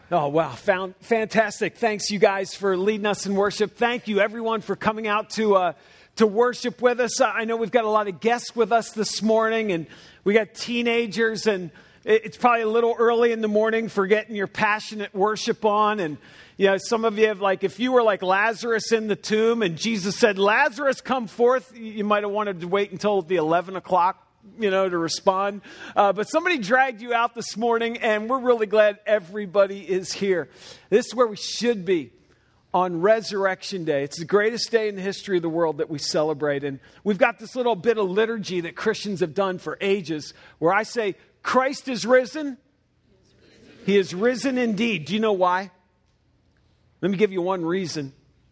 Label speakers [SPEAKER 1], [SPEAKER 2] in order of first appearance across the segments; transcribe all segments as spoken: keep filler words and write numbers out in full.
[SPEAKER 1] Oh, wow. Found, fantastic. Thanks, you guys, for leading us in worship. Thank you, everyone, for coming out to uh, to worship with us. Uh, I know we've got a lot of guests with us this morning, and we got teenagers, and it's probably a little early in the morning for getting your passionate worship on. And, you know, some of you have, like, if you were like Lazarus in the tomb and Jesus said, Lazarus, come forth, you might have wanted to wait until the eleven o'clock, you know, to respond. Uh, but somebody dragged you out this morning, and we're really glad everybody is here. This is where we should be on Resurrection Day. It's the greatest day in the history of the world that we celebrate. And we've got this little bit of liturgy that Christians have done for ages, where I say, Christ is risen. He is risen indeed. Do you know why? Let me give you one reason.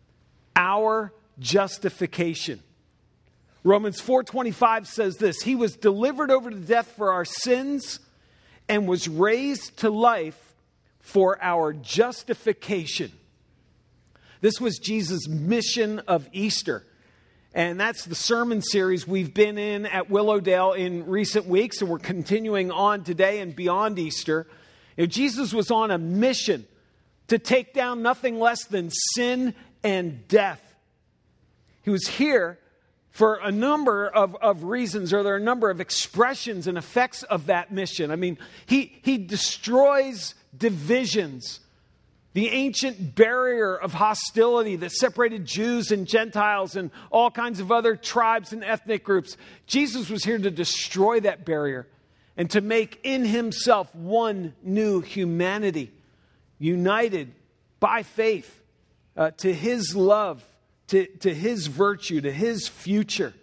[SPEAKER 1] Our justification. Romans four twenty-five says this, he was delivered over to death for our sins and was raised to life for our justification. This was Jesus' mission of Easter. And that's the sermon series we've been in at Willowdale in recent weeks, and we're continuing on today and beyond Easter. You know, Jesus was on a mission to take down nothing less than sin and death. He was here for a number of, of reasons, or there are a number of expressions and effects of that mission. I mean, he, he destroys divisions, the ancient barrier of hostility that separated Jews and Gentiles and all kinds of other tribes and ethnic groups. Jesus was here to destroy that barrier and to make in himself one new humanity, united by faith uh, to his love, To, to his virtue, to his future.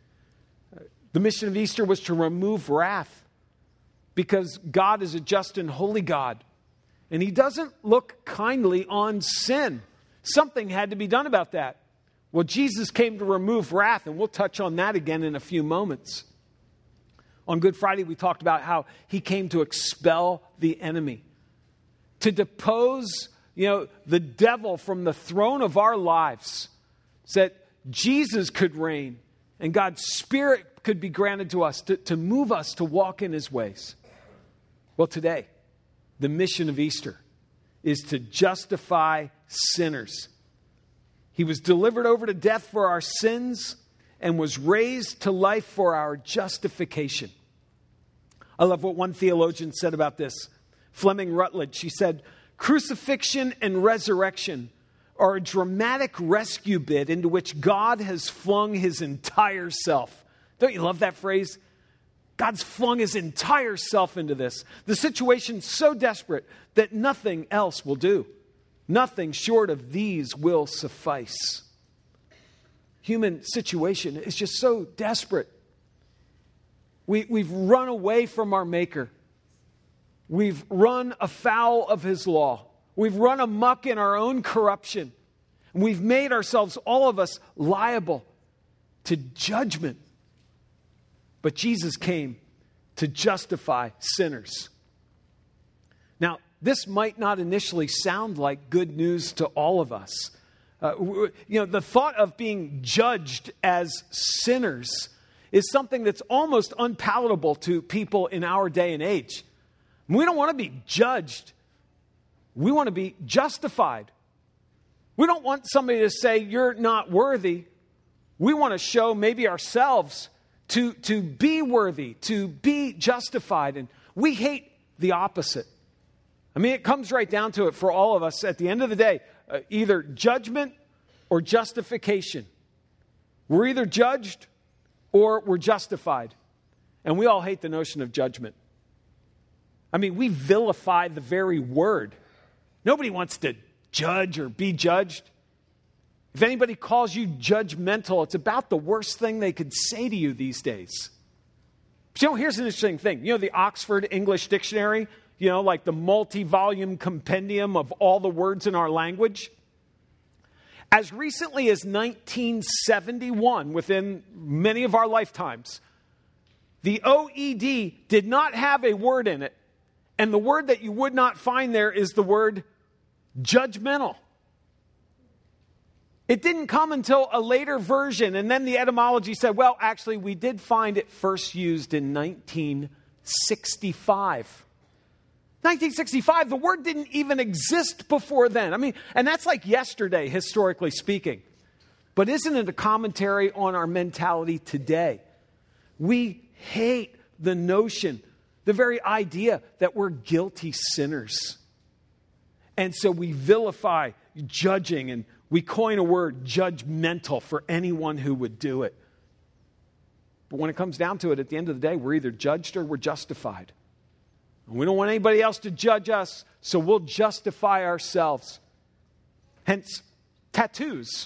[SPEAKER 1] The mission of Easter was to remove wrath, because God is a just and holy God, and he doesn't look kindly on sin. Something had to be done about that. Well, Jesus came to remove wrath, and we'll touch on that again in a few moments. On Good Friday, we talked about how he came to expel the enemy, to depose, you know, the devil from the throne of our lives, so that Jesus could reign and God's Spirit could be granted to us to, to move us to walk in his ways. Well, today, the mission of Easter is to justify sinners. He was delivered over to death for our sins and was raised to life for our justification. I love what one theologian said about this. Fleming Rutledge, she said, crucifixion and resurrection are a dramatic rescue bid into which God has flung his entire self. Don't you love that phrase? God's flung his entire self into this. The situation's so desperate that nothing else will do. Nothing short of these will suffice. Human situation is just so desperate. We, we've run away from our Maker. We've run afoul of his law. We've run amok in our own corruption. And we've made ourselves, all of us, liable to judgment. But Jesus came to justify sinners. Now, this might not initially sound like good news to all of us. Uh, you know, the thought of being judged as sinners is something that's almost unpalatable to people in our day and age. We don't want to be judged. We want to be justified. We don't want somebody to say, you're not worthy. We want to show maybe ourselves to, to be worthy, to be justified. And we hate the opposite. I mean, it comes right down to it for all of us at the end of the day. Uh, either judgment or justification. We're either judged or we're justified. And we all hate the notion of judgment. I mean, we vilify the very word. Nobody wants to judge or be judged. If anybody calls you judgmental, it's about the worst thing they could say to you these days. But you know, here's an interesting thing. You know, the Oxford English Dictionary, you know, like the multi-volume compendium of all the words in our language. As recently as nineteen seventy-one, within many of our lifetimes, the O E D did not have a word in it. And the word that you would not find there is the word judgmental. It didn't come until a later version, and then the etymology said, well, actually, we did find it first used in nineteen sixty-five. nineteen sixty-five, the word didn't even exist before then. I mean, and that's like yesterday, historically speaking. But isn't it a commentary on our mentality today? We hate the notion, the very idea that we're guilty sinners. And so we vilify judging, and we coin a word, judgmental, for anyone who would do it. But when it comes down to it, at the end of the day, we're either judged or we're justified. And we don't want anybody else to judge us, so we'll justify ourselves. Hence, tattoos.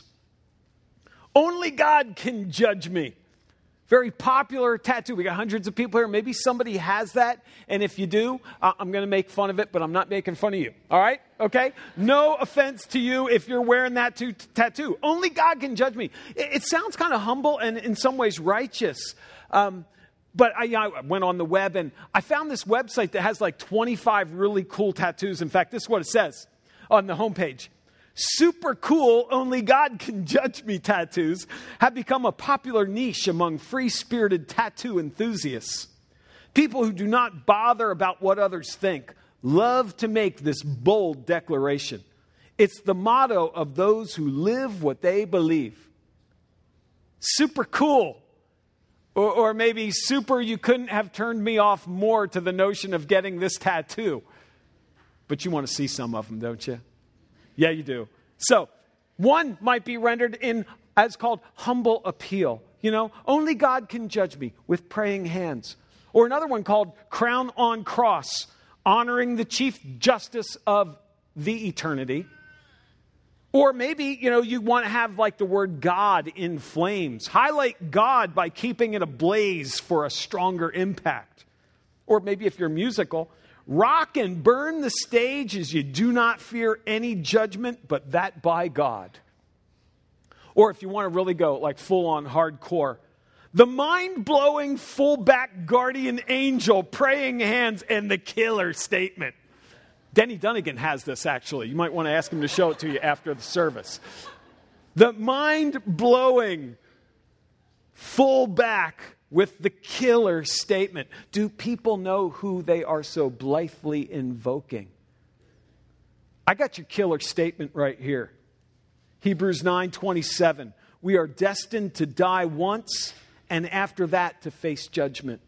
[SPEAKER 1] Only God can judge me. Very popular tattoo. We got hundreds of people here. Maybe somebody has that. And if you do, uh, I'm going to make fun of it, but I'm not making fun of you. All right? Okay? No offense to you if you're wearing that t- tattoo. Only God can judge me. It, it sounds kind of humble and in some ways righteous. Um, but I, I went on the web and I found this website that has like twenty-five really cool tattoos. In fact, this is what it says on the homepage. Super cool, only God can judge me tattoos have become a popular niche among free-spirited tattoo enthusiasts. People who do not bother about what others think love to make this bold declaration. It's the motto of those who live what they believe. Super cool. Or, or maybe super, you couldn't have turned me off more to the notion of getting this tattoo. But you want to see some of them, don't you? Yeah, you do. So, one might be rendered in as called humble appeal. You know, only God can judge me with praying hands. Or another one called crown on cross, honoring the chief justice of the eternity. Or maybe, you know, you want to have like the word God in flames. Highlight God by keeping it ablaze for a stronger impact. Or maybe if you're musical, rock and burn the stage as you do not fear any judgment, but that by God. Or if you want to really go like full on hardcore, the mind-blowing fullback guardian angel, praying hands, and the killer statement. Denny Dunnigan has this actually. You might want to ask him to show it to you after the service. The mind-blowing fullback with the killer statement. Do people know who they are so blithely invoking? I got your killer statement right here. Hebrews nine twenty-seven. We are destined to die once, and after that to face judgment.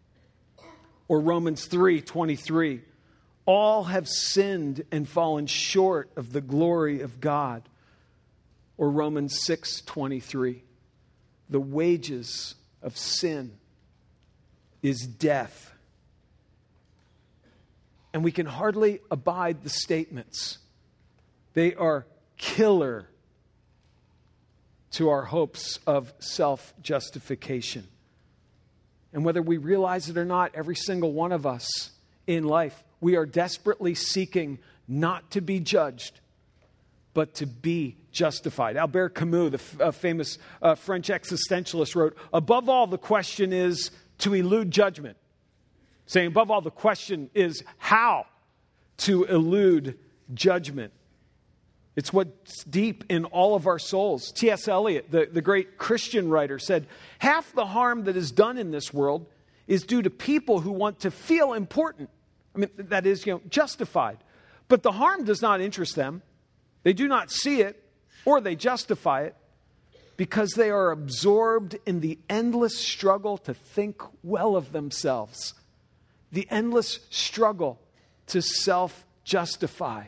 [SPEAKER 1] Or Romans three twenty-three. All have sinned and fallen short of the glory of God. Or Romans six twenty-three. The wages of sin is death. And we can hardly abide the statements. They are killer to our hopes of self-justification. And whether we realize it or not, every single one of us in life, we are desperately seeking not to be judged, but to be justified. Albert Camus, the f- uh, famous uh, French existentialist, wrote, above all, the question is to elude judgment. Saying above all, the question is how to elude judgment. It's what's deep in all of our souls. T S Eliot, the, the great Christian writer, said, half the harm that is done in this world is due to people who want to feel important. I mean, that is, you know, justified. But the harm does not interest them. They do not see it, or they justify it, because they are absorbed in the endless struggle to think well of themselves. The endless struggle to self-justify.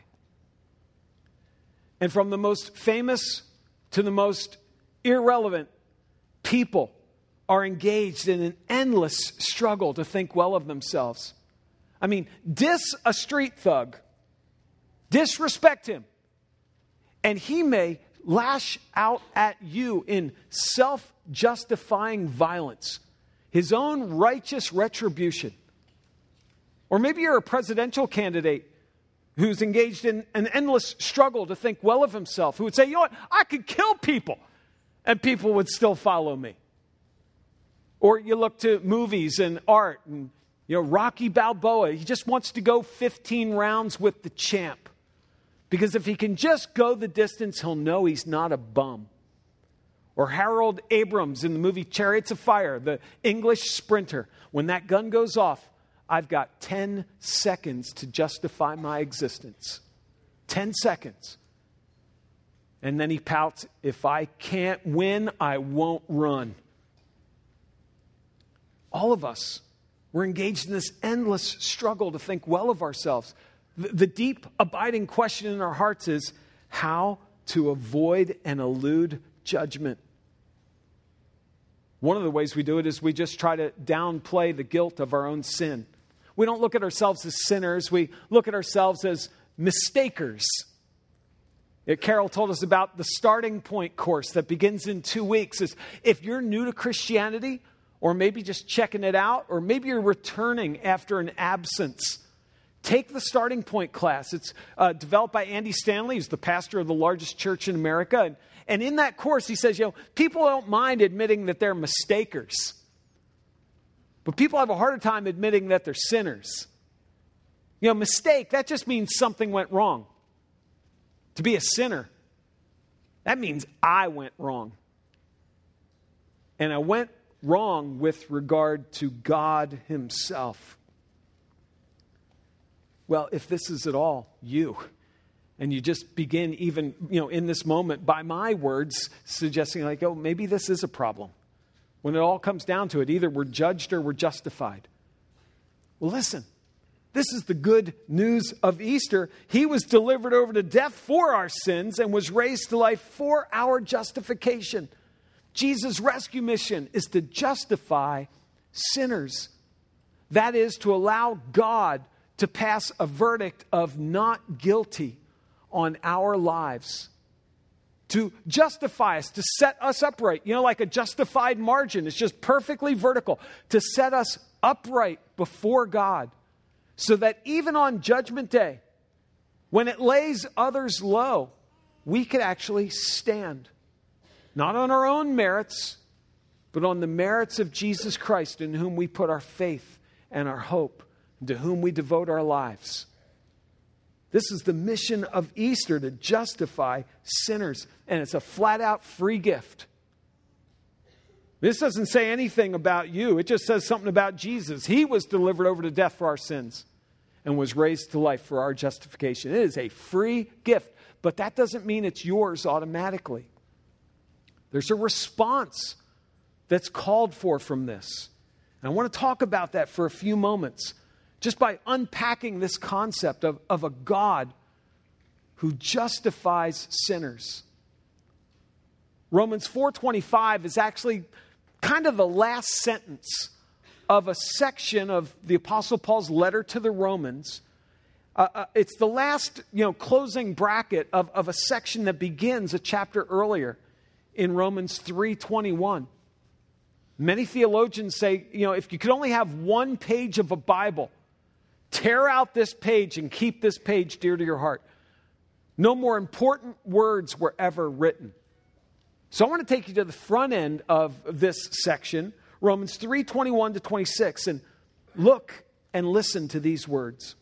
[SPEAKER 1] And from the most famous to the most irrelevant, people are engaged in an endless struggle to think well of themselves. I mean, diss a street thug, disrespect him, and he may lash out at you in self-justifying violence, his own righteous retribution. Or maybe you're a presidential candidate who's engaged in an endless struggle to think well of himself, who would say, you know what, I could kill people, and people would still follow me. Or you look to movies and art, and you know, Rocky Balboa, he just wants to go fifteen rounds with the champ. Because if he can just go the distance, he'll know he's not a bum. Or Harold Abrams in the movie Chariots of Fire, the English sprinter. When that gun goes off, I've got ten seconds to justify my existence. ten seconds. And then he pouts, if I can't win, I won't run. All of us, we're engaged in this endless struggle to think well of ourselves. The, the deep, abiding question in our hearts is how to avoid and elude judgment. One of the ways we do it is we just try to downplay the guilt of our own sin. We don't look at ourselves as sinners. We look at ourselves as mistakers. Carol told us about the Starting Point course that begins in two weeks. Is if you're new to Christianity, or maybe just checking it out, or maybe you're returning after an absence, take the Starting Point class. It's uh, developed by Andy Stanley, who's the pastor of the largest church in America. And, and in that course, he says, you know, people don't mind admitting that they're mistakers. But people have a harder time admitting that they're sinners. You know, mistake, that just means something went wrong. To be a sinner, that means I went wrong. And I went wrong with regard to God himself. Well, if this is at all you, and you just begin even, you know, in this moment, by my words, suggesting like, oh, maybe this is a problem. When it all comes down to it, either we're judged or we're justified. Well, listen. This is the good news of Easter. He was delivered over to death for our sins and was raised to life for our justification. Jesus' rescue mission is to justify sinners. That is to allow God to pass a verdict of not guilty on our lives. To justify us, to set us upright. You know, like a justified margin. It's just perfectly vertical. To set us upright before God. So that even on Judgment Day, when it lays others low, we could actually stand. Not on our own merits, but on the merits of Jesus Christ, in whom we put our faith and our hope, and to whom we devote our lives. This is the mission of Easter, to justify sinners. And it's a flat-out free gift. This doesn't say anything about you. It just says something about Jesus. He was delivered over to death for our sins and was raised to life for our justification. It is a free gift, but that doesn't mean it's yours automatically. There's a response that's called for from this. And I want to talk about that for a few moments, just by unpacking this concept of, of a God who justifies sinners. Romans four twenty-five is actually kind of the last sentence of a section of the Apostle Paul's letter to the Romans. Uh, uh, it's the last, you know, closing bracket of, of a section that begins a chapter earlier in Romans three twenty-one. Many theologians say, you know, if you could only have one page of a Bible, tear out this page and keep this page dear to your heart. No more important words were ever written. So I want to take you to the front end of this section, Romans three twenty-one to twenty-six, and look and listen to these words.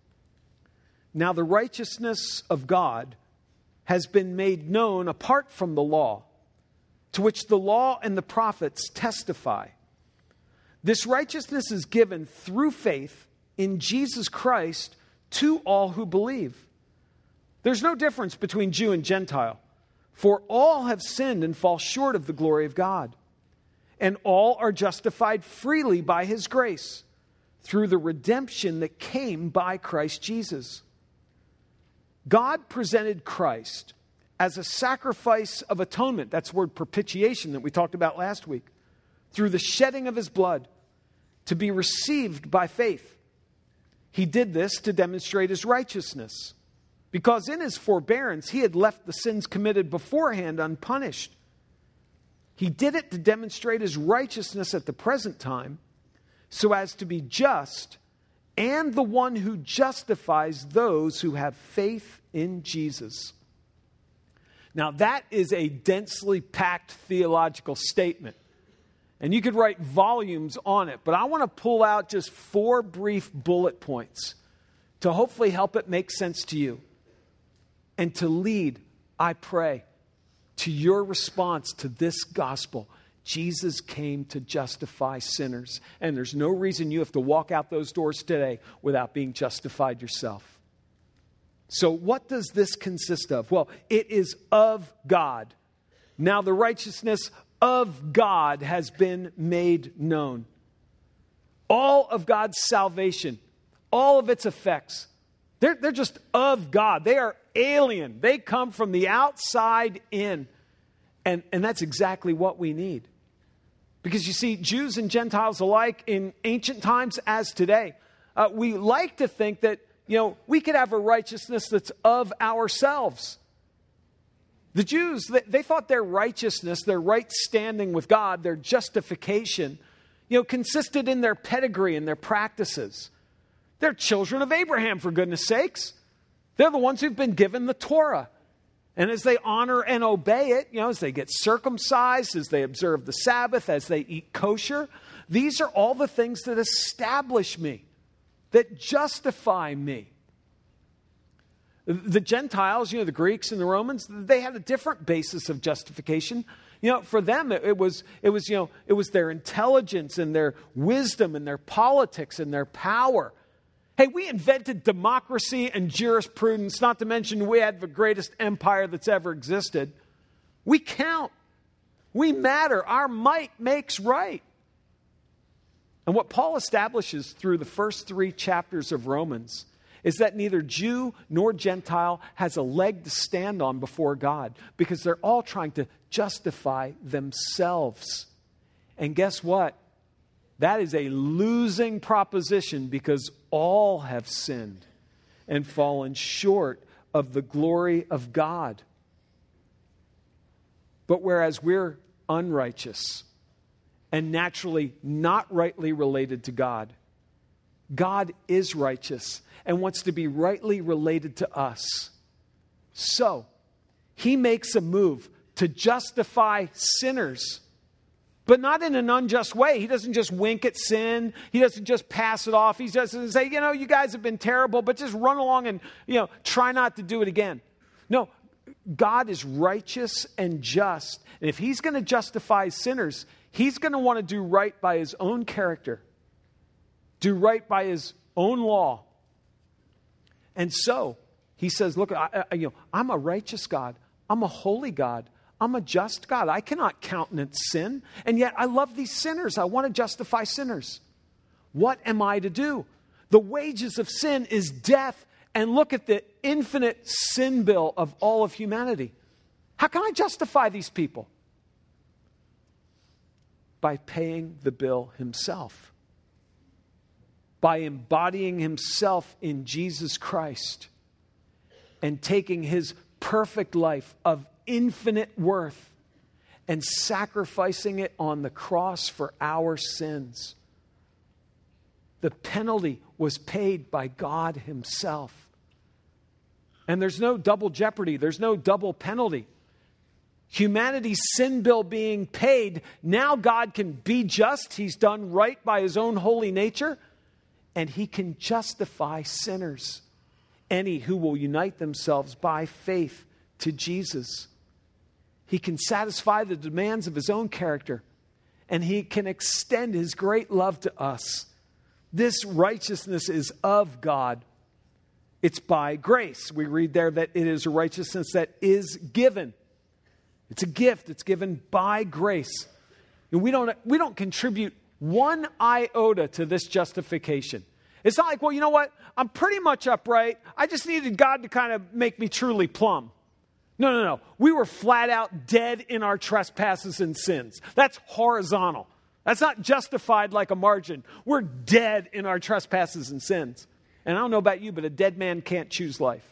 [SPEAKER 1] Now the righteousness of God has been made known apart from the law, to which the law and the prophets testify. This righteousness is given through faith in Jesus Christ to all who believe. There's no difference between Jew and Gentile, for all have sinned and fall short of the glory of God. And all are justified freely by his grace, through the redemption that came by Christ Jesus. God presented Christ as a sacrifice of atonement. That's the word propitiation that we talked about last week. Through the shedding of his blood, to be received by faith. He did this to demonstrate his righteousness, because in his forbearance he had left the sins committed beforehand unpunished. He did it to demonstrate his righteousness at the present time, so as to be just and the one who justifies those who have faith in Jesus. Now that is a densely packed theological statement, and you could write volumes on it, but I want to pull out just four brief bullet points to hopefully help it make sense to you. And to lead, I pray, to your response to this gospel Jesus came to justify sinners. And there's no reason you have to walk out those doors today without being justified yourself. So what does this consist of? Well, it is of God. Now the righteousness of God has been made known. All of God's salvation, all of its effects, they're, they're just of God. They are alien. They come from the outside in. And, and that's exactly what we need. Because you see, Jews and Gentiles alike in ancient times as today, uh, we like to think that, you know, we could have a righteousness that's of ourselves. The Jews, they, they thought their righteousness, their right standing with God, their justification, you know, consisted in their pedigree and their practices. They're children of Abraham, for goodness sakes. They're the ones who've been given the Torah. And as they honor and obey it, you know, as they get circumcised, as they observe the Sabbath, as they eat kosher, these are all the things that establish me, that justify me. The Gentiles, you know, the Greeks and the Romans, they had a different basis of justification. You know, for them, it, it was, it was, you know, it was their intelligence and their wisdom and their politics and their power. Hey, we invented democracy and jurisprudence, not to mention we had the greatest empire that's ever existed. We count. We matter. Our might makes right. And what Paul establishes through the first three chapters of Romans is that neither Jew nor Gentile has a leg to stand on before God, because they're all trying to justify themselves. And guess what? That is a losing proposition, because all have sinned and fallen short of the glory of God. But whereas we're unrighteous and naturally not rightly related to God, God is righteous and wants to be rightly related to us. So, he makes a move to justify sinners, but not in an unjust way. He doesn't just wink at sin. He doesn't just pass it off. He doesn't say, you know, you guys have been terrible, but just run along and, you know, try not to do it again. No, God is righteous and just. And if he's going to justify sinners, he's going to want to do right by his own character, do right by his own law. And so he says, look, I, I, you know, I'm a righteous God. I'm a holy God. I'm a just God. I cannot countenance sin. And yet I love these sinners. I want to justify sinners. What am I to do? The wages of sin is death. And look at the infinite sin bill of all of humanity. How can I justify these people? By paying the bill himself. By embodying himself in Jesus Christ and taking his perfect life of infinite worth and sacrificing it on the cross for our sins. The penalty was paid by God himself. And there's no double jeopardy. There's no double penalty. Humanity's sin bill being paid, now God can be just. He's done right by his own holy nature. And he can justify sinners, any who will unite themselves by faith to Jesus. He can satisfy the demands of his own character, and he can extend his great love to us. This righteousness is of God. It's by grace. We read there that it is a righteousness that is given. It's a gift. It's given by grace. And we don't, we don't contribute one iota to this justification. It's not like, well, you know what? I'm pretty much upright. I just needed God to kind of make me truly plumb. No, no, no. We were flat out dead in our trespasses and sins. That's horizontal. That's not justified like a margin. We're dead in our trespasses and sins. And I don't know about you, but a dead man can't choose life.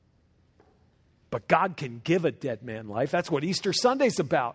[SPEAKER 1] But God can give a dead man life. That's what Easter Sunday's about.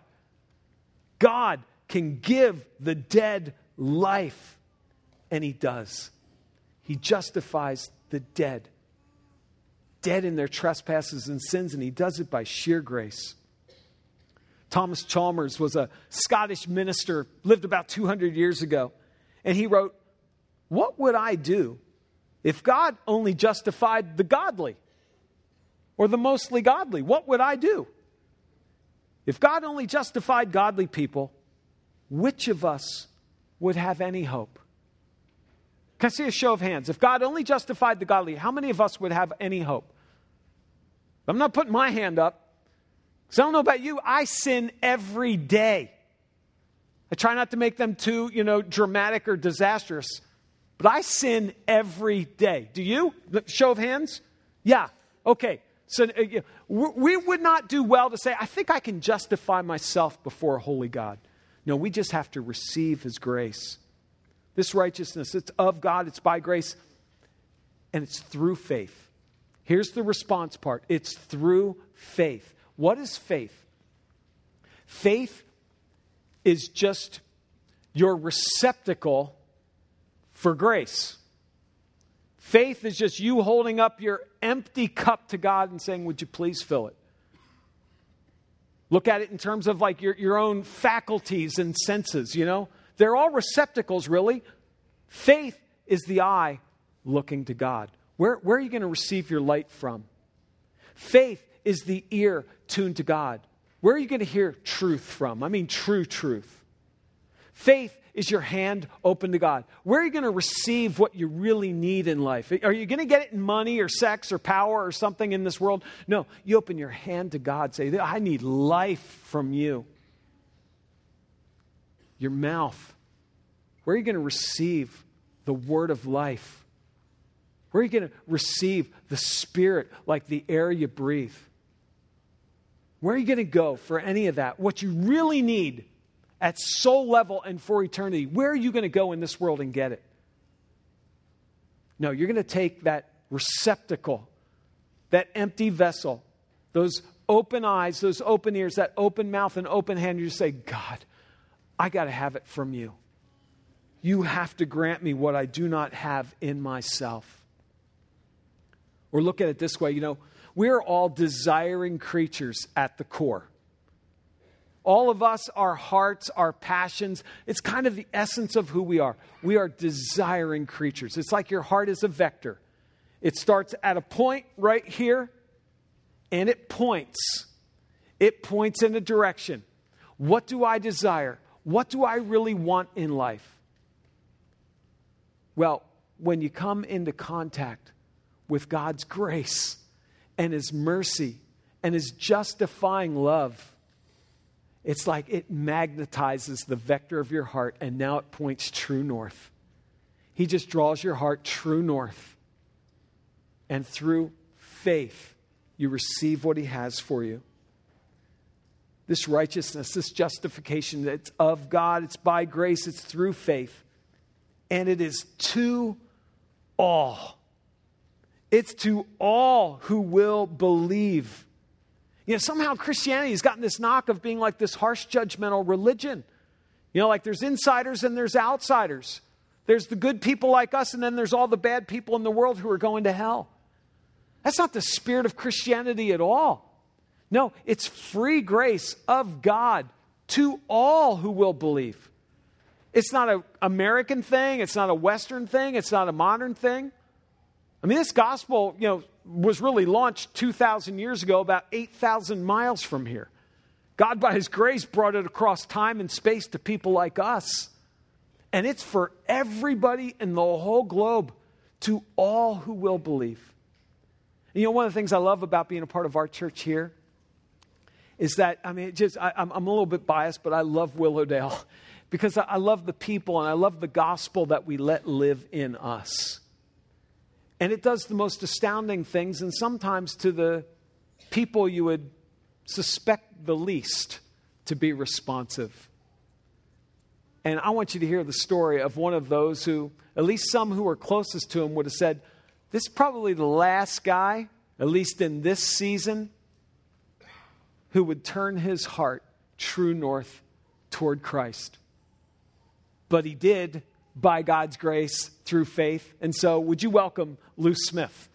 [SPEAKER 1] God can give the dead life. And he does. He justifies the dead. Dead in their trespasses and sins, and he does it by sheer grace. Thomas Chalmers was a Scottish minister, lived about two hundred years ago. And he wrote, "What would I do if God only justified the godly or the mostly godly? What would I do? If God only justified godly people, which of us would have any hope? Can I see a show of hands? If God only justified the godly, how many of us would have any hope? I'm not putting my hand up, because I don't know about you. I sin every day. I try not to make them too, you know, dramatic or disastrous, but I sin every day. Do you? Show of hands? Yeah. Okay. So uh, we would not do well to say, I think I can justify myself before a holy God. No, we just have to receive his grace. This righteousness, it's of God, it's by grace, and it's through faith. Here's the response part. It's through faith. What is faith? Faith is just your receptacle for grace. Faith is just you holding up your empty cup to God and saying, would you please fill it? Look at it in terms of like your, your own faculties and senses, you know. They're all receptacles, really. Faith is the eye looking to God. Where, where are you going to receive your light from? Faith is the ear tuned to God. Where are you going to hear truth from? I mean, true truth. Faith is your hand open to God. Where are you going to receive what you really need in life? Are you going to get it in money or sex or power or something in this world? No, you open your hand to God. Say, I need life from you. Your mouth. Where are you going to receive the word of life? Where are you going to receive the Spirit like the air you breathe? Where are you going to go for any of that? What you really need at soul level and for eternity, where are you going to go in this world and get it? No, you're going to take that receptacle, that empty vessel, those open eyes, those open ears, that open mouth and open hand. You say, God, I got to have it from you. You have to grant me what I do not have in myself. Or look at it this way, you know, we're all desiring creatures at the core. All of us, our hearts, our passions, it's kind of the essence of who we are. We are desiring creatures. It's like your heart is a vector. It starts at a point right here, and it points. It points in a direction. What do I desire? What do I really want in life? Well, when you come into contact with God's grace and his mercy and his justifying love, it's like it magnetizes the vector of your heart, and now it points true north. He just draws your heart true north. And through faith, you receive what he has for you. This righteousness, this justification, it's of God, it's by grace, it's through faith. And it is to all. It's to all who will believe. You know, somehow Christianity has gotten this knock of being like this harsh, judgmental religion. You know, like there's insiders and there's outsiders. There's the good people like us, and then there's all the bad people in the world who are going to hell. That's not the spirit of Christianity at all. No, it's free grace of God to all who will believe. It's not an American thing. It's not a Western thing. It's not a modern thing. I mean, this gospel, you know, was really launched two thousand years ago, about eight thousand miles from here. God, by his grace, brought it across time and space to people like us. And it's for everybody in the whole globe, to all who will believe. And you know, one of the things I love about being a part of our church here is that, I mean, it just I, I'm, I'm a little bit biased, but I love Willowdale because I, I love the people and I love the gospel that we let live in us. And it does the most astounding things, and sometimes to the people you would suspect the least to be responsive. And I want you to hear the story of one of those who, at least some who were closest to him would have said, this is probably the last guy, at least in this season, who would turn his heart true north toward Christ. But he did, by God's grace, through faith. And so would you welcome Lou Smith?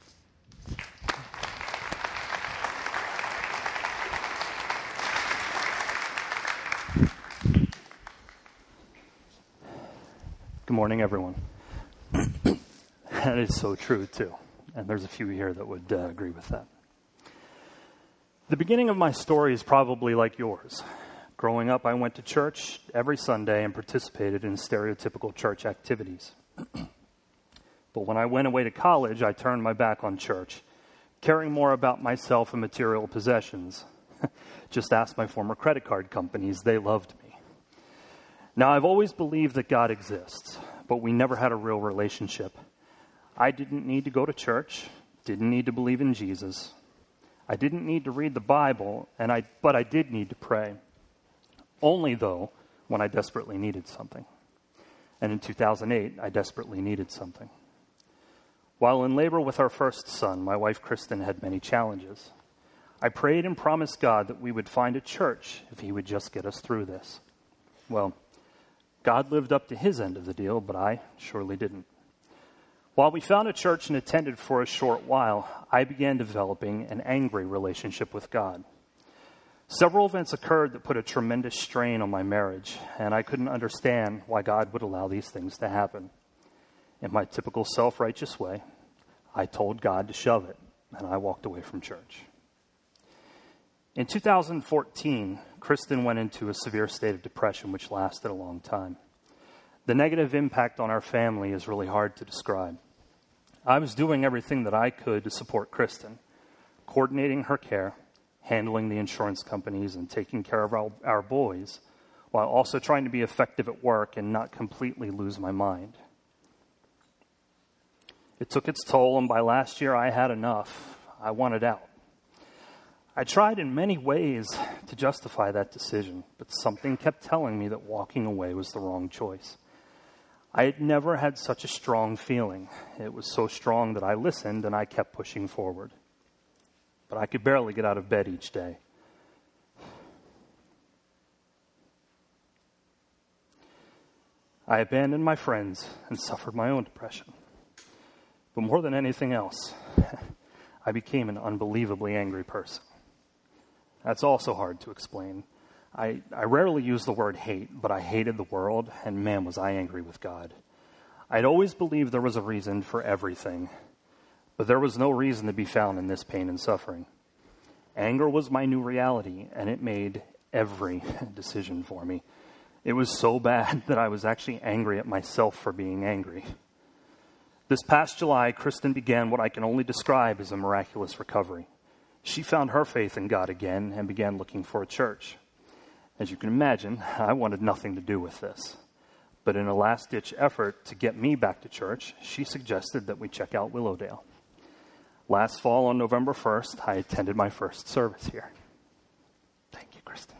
[SPEAKER 2] Good morning, everyone. That is so true, too. And there's a few here that would uh, agree with that. The beginning of my story is probably like yours. Growing up, I went to church every Sunday and participated in stereotypical church activities. But when I went away to college, I turned my back on church, caring more about myself and material possessions. Just ask my former credit card companies, they loved me. Now, I've always believed that God exists, but we never had a real relationship. I didn't need to go to church, didn't need to believe in Jesus. I didn't need to read the Bible, and I but I did need to pray. Only, though, when I desperately needed something. And in two thousand eight, I desperately needed something. While in labor with our first son, my wife Kristen had many challenges. I prayed and promised God that we would find a church if he would just get us through this. Well, God lived up to his end of the deal, but I surely didn't. While we found a church and attended for a short while, I began developing an angry relationship with God. Several events occurred that put a tremendous strain on my marriage, and I couldn't understand why God would allow these things to happen. In my typical self-righteous way, I told God to shove it, and I walked away from church. In two thousand fourteen, Kristen went into a severe state of depression, which lasted a long time. The negative impact on our family is really hard to describe. I was doing everything that I could to support Kristen, coordinating her care, handling the insurance companies, and taking care of our, our boys, while also trying to be effective at work and not completely lose my mind. It took its toll, and by last year I had enough. I wanted out. I tried in many ways to justify that decision, but something kept telling me that walking away was the wrong choice. I had never had such a strong feeling. It was so strong that I listened and I kept pushing forward. But I could barely get out of bed each day. I abandoned my friends and suffered my own depression. But more than anything else, I became an unbelievably angry person. That's also hard to explain. I, I rarely use the word hate, but I hated the world, and man, was I angry with God. I'd always believed there was a reason for everything, but there was no reason to be found in this pain and suffering. Anger was my new reality, and it made every decision for me. It was so bad that I was actually angry at myself for being angry. This past July, Kristen began what I can only describe as a miraculous recovery. She found her faith in God again and began looking for a church. As you can imagine, I wanted nothing to do with this. But in a last-ditch effort to get me back to church, she suggested that we check out Willowdale. Last fall on November first, I attended my first service here. Thank you, Kristen.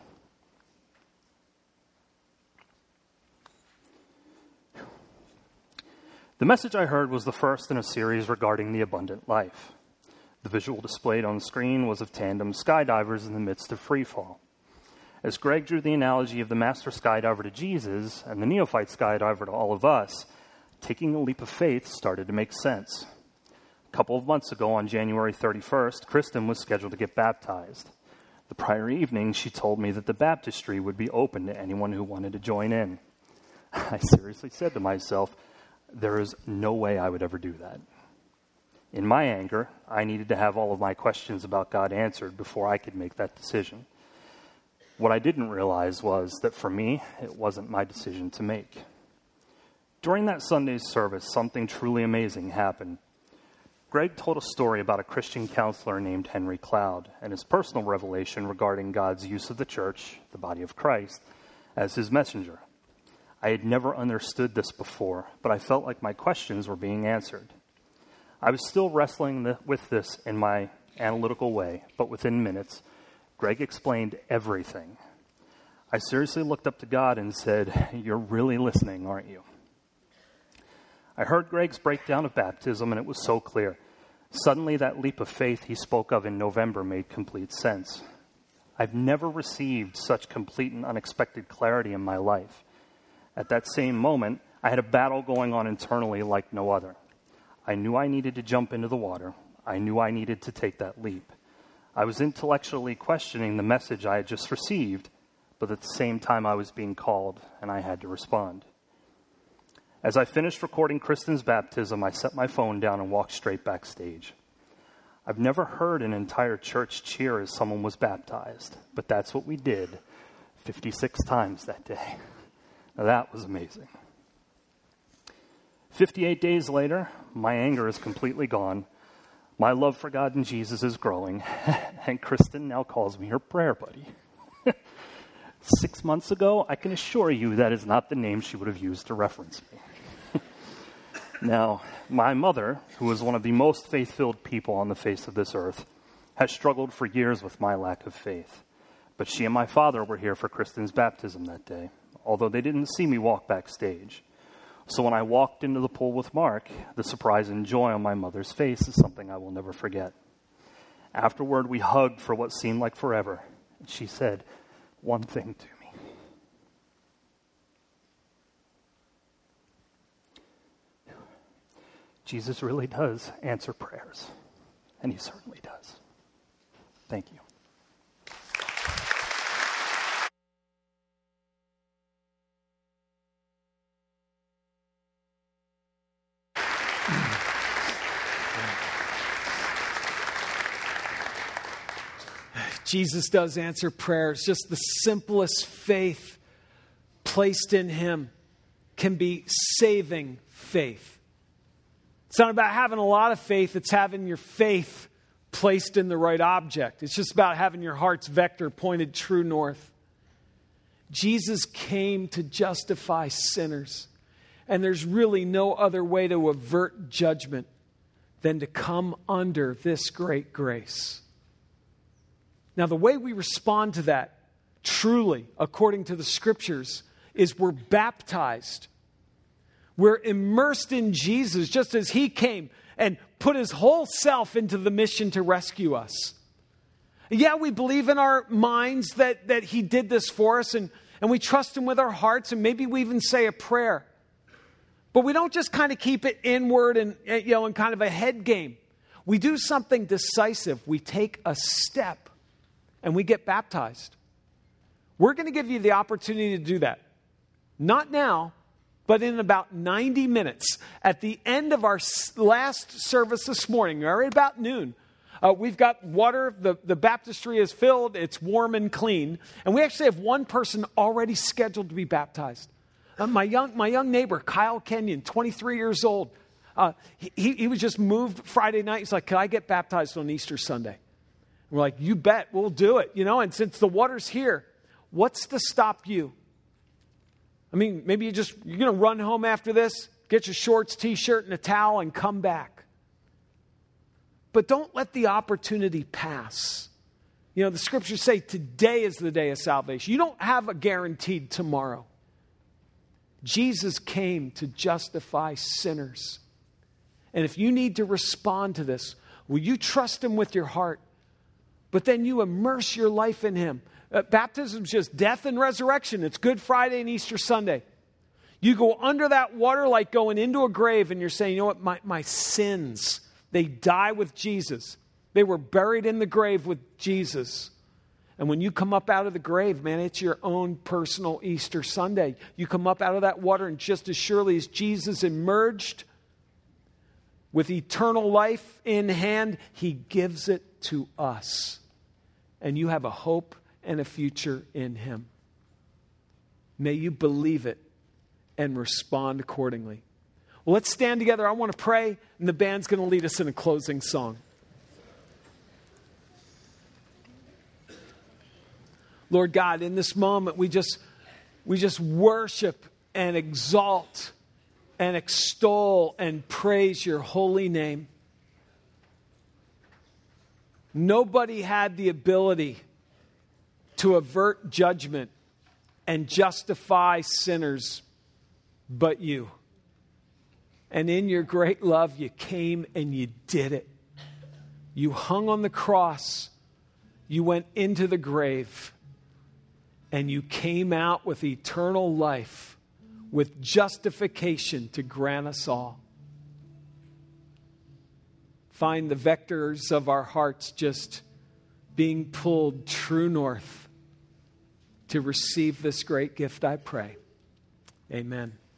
[SPEAKER 2] The message I heard was the first in a series regarding the abundant life. The visual displayed on the screen was of tandem skydivers in the midst of free fall. As Greg drew the analogy of the master skydiver to Jesus and the neophyte skydiver to all of us, taking a leap of faith started to make sense. A couple of months ago, on January thirty-first, Kristen was scheduled to get baptized. The prior evening, she told me that the baptistry would be open to anyone who wanted to join in. I seriously said to myself, there is no way I would ever do that. In my anger, I needed to have all of my questions about God answered before I could make that decision. What I didn't realize was that for me, it wasn't my decision to make. During that Sunday's service, something truly amazing happened. Greg told a story about a Christian counselor named Henry Cloud and his personal revelation regarding God's use of the church, the body of Christ, as his messenger. I had never understood this before, but I felt like my questions were being answered. I was still wrestling the, with this in my analytical way, but within minutes, Greg explained everything. I seriously looked up to God and said, "You're really listening, aren't you?" I heard Greg's breakdown of baptism, and it was so clear. Suddenly, that leap of faith he spoke of in November made complete sense. I've never received such complete and unexpected clarity in my life. At that same moment, I had a battle going on internally like no other. I knew I needed to jump into the water. I knew I needed to take that leap. I was intellectually questioning the message I had just received, but at the same time I was being called, and I had to respond. As I finished recording Kristen's baptism, I set my phone down and walked straight backstage. I've never heard an entire church cheer as someone was baptized, but that's what we did. fifty-six times that day. Now that was amazing. fifty-eight days later, my anger is completely gone. My love for God and Jesus is growing. And Kristen now calls me her prayer buddy. Six months ago, I can assure you that is not the name she would have used to reference me. Now, my mother, who is one of the most faith-filled people on the face of this earth, has struggled for years with my lack of faith. But she and my father were here for Kristen's baptism that day, although they didn't see me walk backstage. So when I walked into the pool with Mark, the surprise and joy on my mother's face is something I will never forget. Afterward, we hugged for what seemed like forever. And she said one thing to me. Jesus really does answer prayers, and he certainly does. Thank you.
[SPEAKER 1] Jesus does answer prayers. Just the simplest faith placed in him can be saving faith. It's not about having a lot of faith. It's having your faith placed in the right object. It's just about having your heart's vector pointed true north. Jesus came to justify sinners. And there's really no other way to avert judgment than to come under this great grace. Now, the way we respond to that, truly, according to the scriptures, is we're baptized. We're immersed in Jesus, just as he came and put his whole self into the mission to rescue us. Yeah, we believe in our minds that, that he did this for us, and, and we trust him with our hearts, and maybe we even say a prayer. But we don't just kind of keep it inward and, you know, in kind of a head game. We do something decisive. We take a step. And we get baptized. We're going to give you the opportunity to do that. Not now, but in about ninety minutes. At the end of our last service this morning, right about noon, uh, we've got water. The, the baptistry is filled. It's warm and clean. And we actually have one person already scheduled to be baptized. Uh, my young my young neighbor, Kyle Kenyon, twenty-three years old. Uh, he, he was just moved Friday night. He's like, can I get baptized on Easter Sunday? We're like, you bet, we'll do it. You know, and since the water's here, what's to stop you? I mean, maybe you just, you're going to run home after this, get your shorts, t-shirt, and a towel, and come back. But don't let the opportunity pass. You know, the scriptures say today is the day of salvation. You don't have a guaranteed tomorrow. Jesus came to justify sinners. And if you need to respond to this, will you trust him with your heart? But then you immerse your life in him. Uh, baptism is just death and resurrection. It's Good Friday and Easter Sunday. You go under that water like going into a grave, and you're saying, you know what, my, my sins, they die with Jesus. They were buried in the grave with Jesus. And when you come up out of the grave, man, it's your own personal Easter Sunday. You come up out of that water, and just as surely as Jesus emerged with eternal life in hand, he gives it to us. And you have a hope and a future in him. May you believe it and respond accordingly. Well, let's stand together. I want to pray, and the band's going to lead us in a closing song. Lord God, in this moment, we just, we just worship and exalt and extol and praise your holy name. Nobody had the ability to avert judgment and justify sinners but you. And in your great love, you came and you did it. You hung on the cross. You went into the grave. And you came out with eternal life, with justification to grant us all. Find the vectors of our hearts just being pulled true north to receive this great gift, I pray. Amen.